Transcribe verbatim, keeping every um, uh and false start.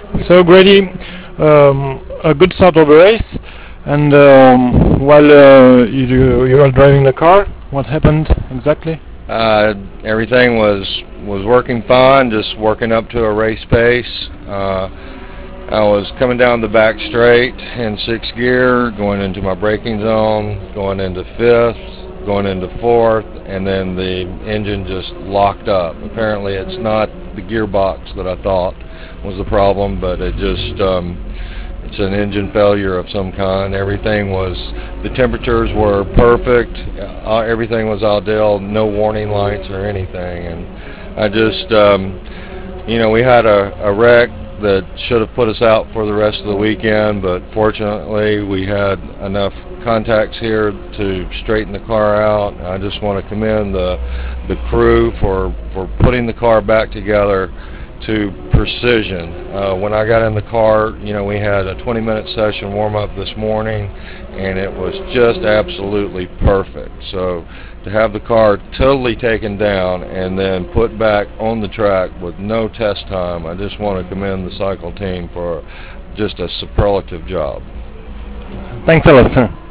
So Grady, um, a good start of the race, and um, while uh, you you were driving the car, what happened exactly? Uh, Everything was was working fine, just working up to a race pace. Uh, I was coming down the back straight in sixth gear, going into my braking zone, going into fifth, going into fourth, and then the engine just locked up. Apparently, it's not the gearbox that I thought was the problem, but it just um, it's an engine failure of some kind. Everything was, the temperatures were perfect. Uh, everything was ideal. No warning lights or anything. And I just, um, you know, we had a, a wreck that should have put us out for the rest of the weekend, but fortunately we had enough contacts here to straighten the car out. I just want to commend the the crew for for putting the car back together to precision. Uh, when I got in the car, you know, we had a twenty minute session warm up this morning, and it was just absolutely perfect. So to have the car totally taken down and then put back on the track with no test time, I just want to commend the cycle team for just a superlative job. Thanks a lot, sir.